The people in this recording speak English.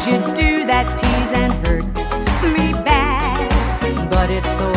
you do that tease and hurt me bad. But it's the